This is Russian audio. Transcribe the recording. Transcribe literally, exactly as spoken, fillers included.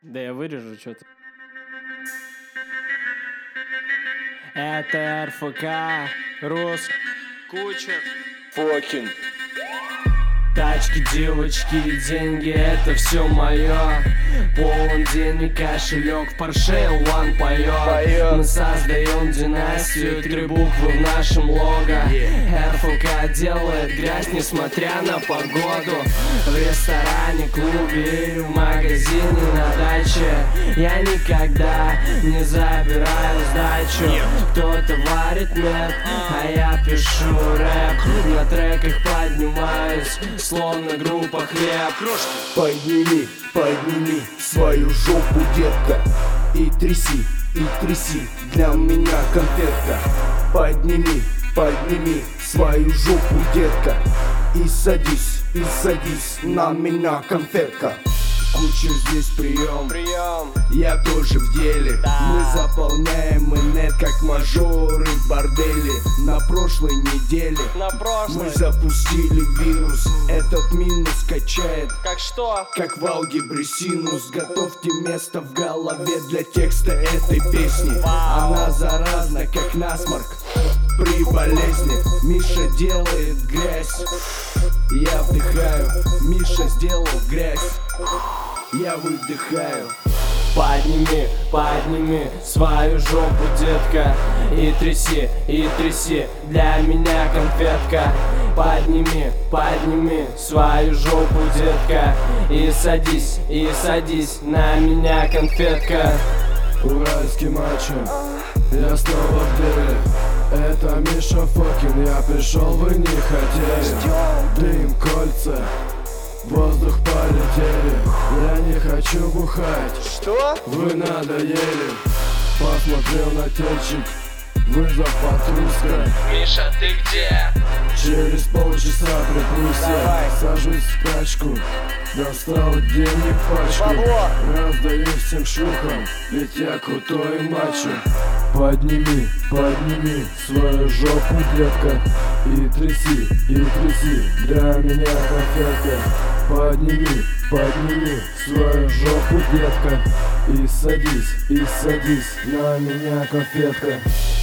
Да я вырежу что-то. Это эр эф ка, Рус, Кучер, Фокин. тачки, девочки, деньги, это все мое. Полон денег, кошелек в Порше, One поет. Поет. Мы создаем династию, три буквы в нашем лого. эр эф ка делает грязь, несмотря на погоду. В ресторане, клубе и в магазине, на даче я никогда не забираю сдачу. Кто-то варит мед, а я пишу рэп. На треках поднимаюсь, словно группа Хлеб. Подними, подними свою жопу, детка, и тряси, и тряси, для меня конфетка. Подними, подними свою жопу, детка, и садись, и садись, на меня конфетка. Кучер здесь прием, Прием. я тоже в деле. Да. Мы заполняем инет, как мажоры в борделе. На прошлой неделе На прошлой. мы запустили вирус. Этот минус качает, Как что? как в алгебре синус. Готовьте место в голове для текста этой песни. Она заразна, как насморк при болезни. Миша делает грязь, я вдыхаю. Миша сделал грязь, я выдыхаю. Подними, подними свою жопу, детка, и тряси, и тряси, для меня конфетка. Подними, подними свою жопу, детка, и садись, и садись, на меня конфетка. Уральский мачо, я снова в деле. Это Миша Фокин, я пришел, вы не хотели. Дым, кольца, воздух полетели. Я не хочу бухать, Что? вы надоели. Посмотрел на тельчик, вызов патруска. Миша, ты где? Через полчаса припрусь я. Давай. Сажусь в тачку, достал денег пачку. Бабло. Раздаю всем шлюхам, ведь я крутой мачо. Подними, подними свою жопу, детка, и тряси, и тряси, для меня конфетка. Подними, подними свою жопу, детка, и садись, и садись, на меня конфетка.